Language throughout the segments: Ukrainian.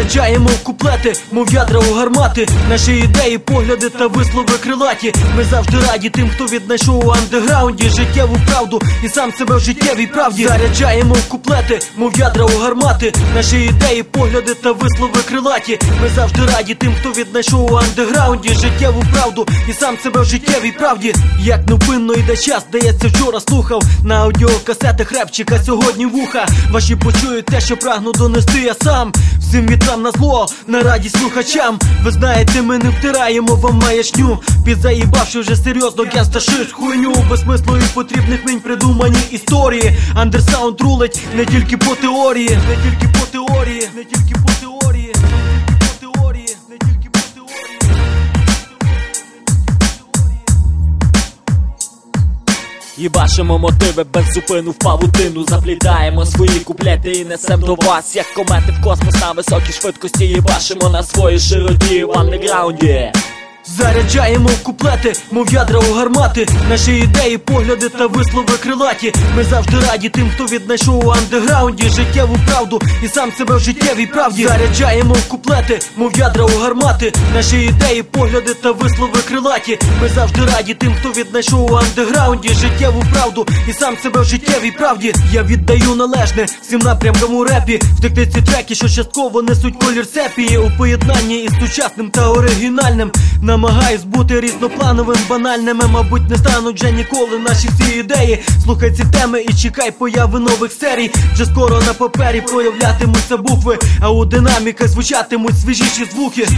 Заряджаємо куплети, мов ядра у гармати. Наші ідеї, погляди та вислови крилаті. Ми завжди раді тим, хто віднайшов у андеграунді життєву правду і сам себе в життєвій правді. Заряджаємо куплети, мов ядра у гармати. Наші ідеї, погляди та вислови крилаті. Ми завжди раді тим, хто віднайшов у андеграунді життєву правду і сам себе в життєвій правді. Як невпинно йде час, здається, вчора слухав на аудіокасетах репчика, сьогодні вуха ваші почують те, що прагну донести я сам. Всім вітрам на зло, на радість слухачам. Ви знаєте, ми не втираємо вам маячню, підзаїбавши вже серйозно генста шиш хуйню. Без смислу і потрібних нині придумані історії. Андерсаунд рулить не тільки по теорії, не тільки по теорії, не тільки по теорії, не тільки по теорії, не тільки по теорії. Їбашимо мотиви без зупину в павутину. Заплітаємо свої куплети і несем до вас, як комети в космос на високій швидкості. Їбашимо на своїй широті в андеграунді. Заряджаємо куплети, мов ядра у гармати. Наші ідеї, погляди та вислови крилаті. Ми завжди раді тим, хто віднайшов у андеграунді життєву правду і сам себе в життєвій правді. Заряджаємо куплети, мов ядра у гармати. Наші ідеї, погляди та вислови крилаті. Ми завжди раді тим, хто віднайшов у андеграунді життєву правду і сам себе в життєвій правді. Я віддаю належне всім напрямкам у репі. Втекти ці треки, що частково несуть колір сепії, у поєднанні із сучасним та оригінальним. Намагаюсь бути різноплановим, банальним. Мабуть, не стануть вже ніколи наші всі ідеї. Слухай ці теми і чекай появи нових серій. Вже скоро на папері проявлятимуться букви, а у динаміках звучатимуть свіжіші звуки.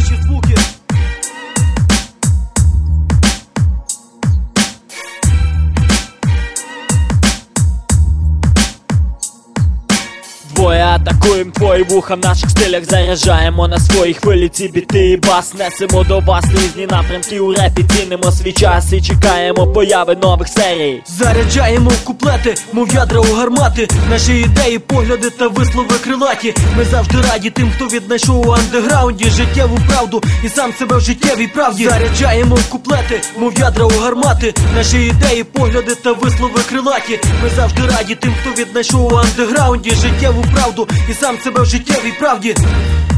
Двоє атакуєм твої вуха в наших стилях. Заряджаємо на свої хвилі ці біти і бас. Несемо до вас різні напрямки у репі. Цінимо свій час і чекаємо появи нових серій. Заряджаємо куплети, мов ядра у гармати. Наші ідеї, погляди та вислови крилаті. Ми завжди раді тим, хто віднайшов у андеграунді життєву правду і сам себе в життєвій правді. Заряджаємо куплети, мов ядра у гармати. Наші ідеї, погляди та вислови крилаті. Ми завжди раді тим, хто віднайшов у андеграунді життєву правду і сам себе в життєвій правді.